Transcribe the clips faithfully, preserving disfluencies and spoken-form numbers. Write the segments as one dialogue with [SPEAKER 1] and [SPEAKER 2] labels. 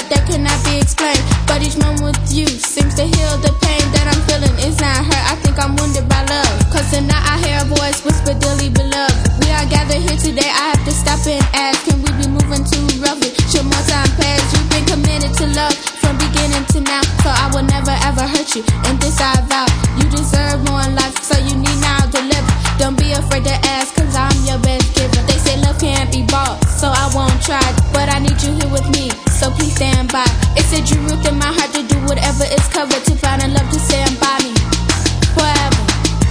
[SPEAKER 1] that cannot be explained. But each moment with you seems to heal the pain that I'm feeling. It's not hurt, I think I'm wounded by love. Cause tonight I hear a voice whisper, dearly beloved. We are gathered here today, I have to stop and ask, can we be moving too roughly? Should more time pass? You've been committed to love from beginning to now, so I will never ever hurt you, and this I vow. You deserve more in life, so you need now to live. Don't be afraid to ask, cause I'm your best giver. They say love can't be bought, so I won't try, but I need you here with me, so please stand by. It's a true root in my heart to do whatever is covered, to find a love to stand by me forever.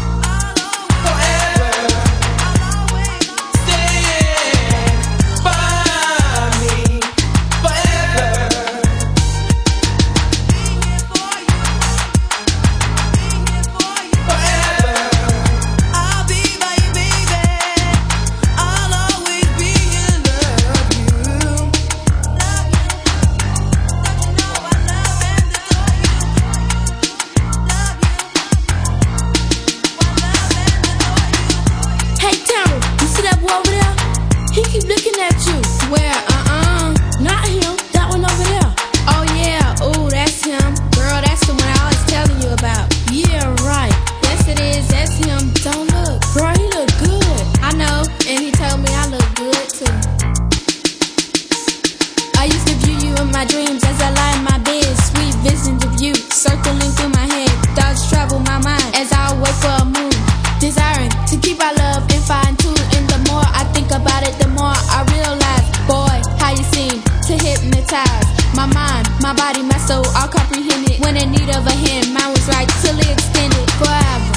[SPEAKER 1] He keep looking at you. Where? Uh-uh. Not him. That one over there. Oh, yeah. Ooh, that's him. Girl, that's the one I was telling you about. Yeah, right. Yes, it is. That's him. Don't look. Bro, he look good. I know. And he told me I look good, too. I used to view you in my dreams as I lie in my bed. Sweet visions of you circling through my head. Thoughts travel my mind as I wait for a moon. Desiring to keep our love and fine tune. And the more I think about it, the more I realize, boy, how you seem to hypnotize my mind, my body, my soul, all comprehended. When in need of a hand, mine was right till it extended forever.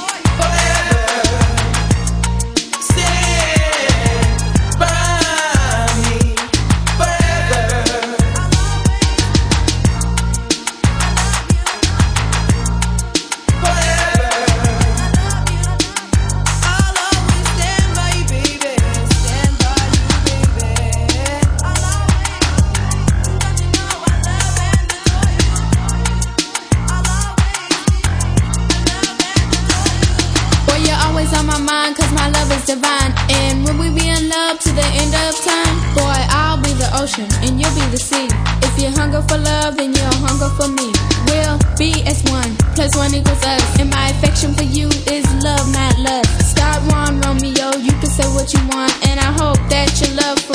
[SPEAKER 1] On my mind, cause my love is divine. And when we be in love to the end of time, boy, I'll be the ocean and you'll be the sea. If you're hungry for love, then you're hungry for me. We'll be as one, plus one equals us. And my affection for you is love, not lust. Start one, Romeo, you can say what you want. And I hope that your love for